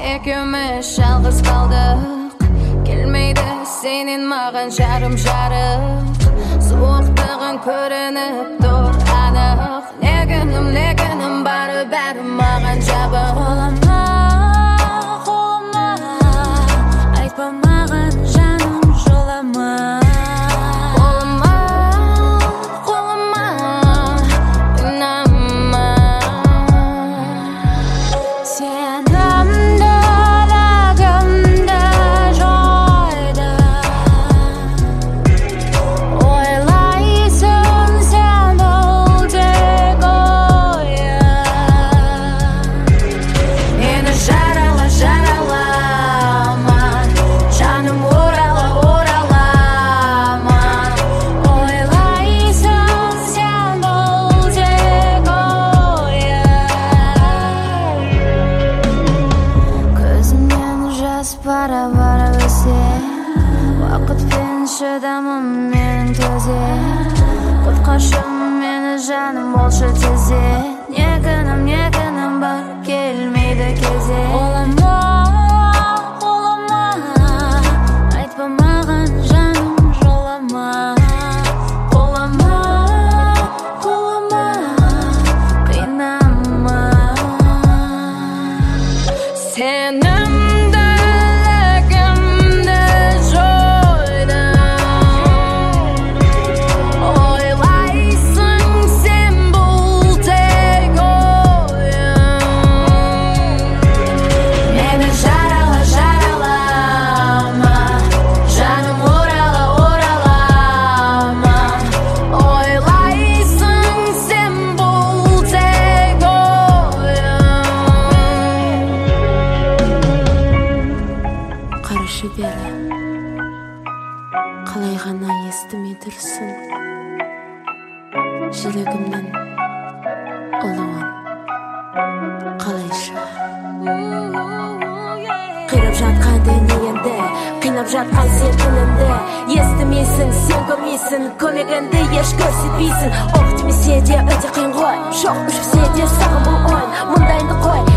Ekimiz жалғыз қалдық, келмейді сенен маған жарым суықтығын көрініп тұр анық. Негінім бары бәрі маған жабық. Қолыма айтпа маған жаным жолама. Қолыма ұнама. Сенімді ләгімді жойды. Ойлайсың сен бұл тек ойын. Мені жаралама, жаным оралама. Ойлайсың сен бұл тек ойын. Көзімнен жас бара-бара өсе, уақытпен шыдамым менің төзе. Құтқаршым мені жаным болшы тезе. Негінім бар келмейді кезе. Қолыма айтпа маған жаным жолама. Қолыма қинама. Сенімді ләгімді жойды. Ойлайсың сен бұл тек ойын. Мені жаралама, жаным оралама. Ойлайсың сен бұл тек ойын. Қарашы бері, қалай ғана естімей тұрсың жүрегімнің ұлуын. Қалайша қирап жатқан денеңді, қинап жатқан сен үнімді. Естімейсің, сен көрмейсің, көмегіңді еш көрсетпейсің. Оқ демесе де өте қиын ғой, жоқ өшірсе де саған бұл ойын. Мұндайыңды қой,